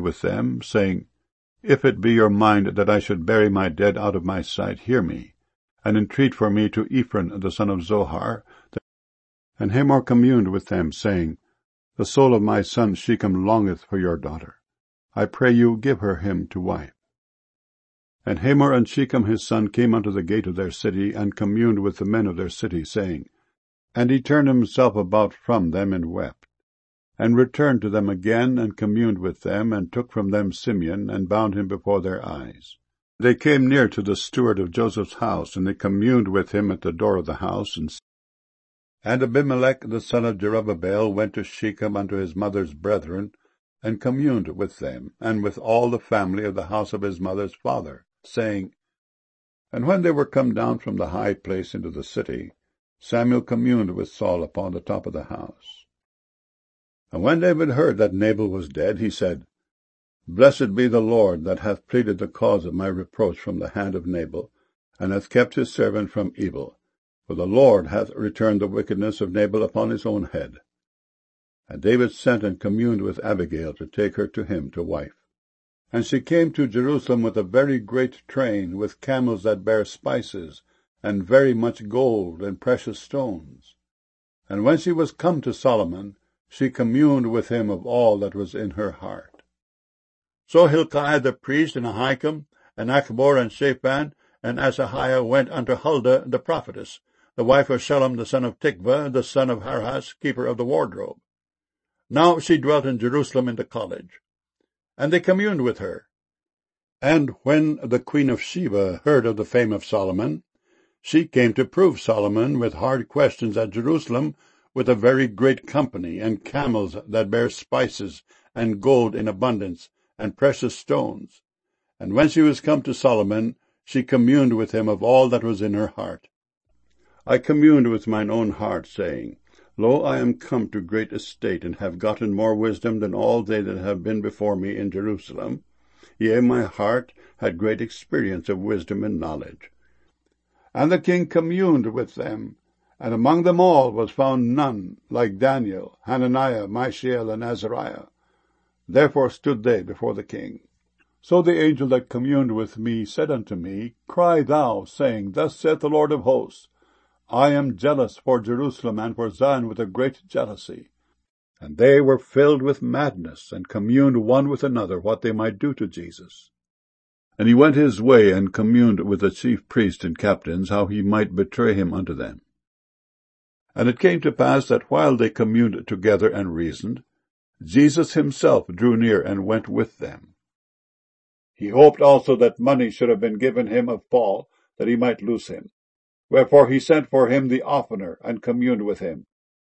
with them, saying, If it be your mind that I should bury my dead out of my sight, hear me, and entreat for me to Ephron the son of Zohar. And Hamor communed with them, saying, The soul of my son Shechem longeth for your daughter. I pray you, give her him to wife. And Hamor and Shechem his son came unto the gate of their city, and communed with the men of their city, saying, And he turned himself about from them, and wept, and returned to them again, and communed with them, and took from them Simeon, and bound him before their eyes. They came near to the steward of Joseph's house, and they communed with him at the door of the house. And Abimelech the son of Jerubbaal went to Shechem unto his mother's brethren, and communed with them, and with all the family of the house of his mother's father, saying, And when they were come down from the high place into the city, Samuel communed with Saul upon the top of the house. And when David heard that Nabal was dead, he said, Blessed be the Lord, that hath pleaded the cause of my reproach from the hand of Nabal, and hath kept his servant from evil. For the Lord hath returned the wickedness of Nabal upon his own head. And David sent and communed with Abigail to take her to him to wife. And she came to Jerusalem with a very great train, with camels that bare spices, and very much gold and precious stones. And when she was come to Solomon, she communed with him of all that was in her heart. So Hilkiah the priest, and Ahikam, and Achbor, and Shaphan, and Asahiah went unto Huldah the prophetess, the wife of Shallum the son of Tikvah, the son of Harhas, keeper of the wardrobe. Now she dwelt in Jerusalem in the college. And they communed with her. And when the queen of Sheba heard of the fame of Solomon, she came to prove Solomon with hard questions at Jerusalem, with a very great company, and camels that bare spices, and gold in abundance, and precious stones. And when she was come to Solomon, she communed with him of all that was in her heart. I communed with mine own heart, saying, Lo, I am come to great estate, and have gotten more wisdom than all they that have been before me in Jerusalem. Yea, my heart had great experience of wisdom and knowledge. And the king communed with them, and among them all was found none like Daniel, Hananiah, Mishael, and Azariah. Therefore stood they before the king. So the angel that communed with me said unto me, Cry thou, saying, Thus saith the Lord of hosts, I am jealous for Jerusalem and for Zion with a great jealousy. And they were filled with madness, and communed one with another what they might do to Jesus. And he went his way, and communed with the chief priests and captains, how he might betray him unto them. And it came to pass that while they communed together and reasoned, Jesus himself drew near and went with them. He hoped also that money should have been given him of Paul, that he might loose him. Wherefore he sent for him the oftener, and communed with him.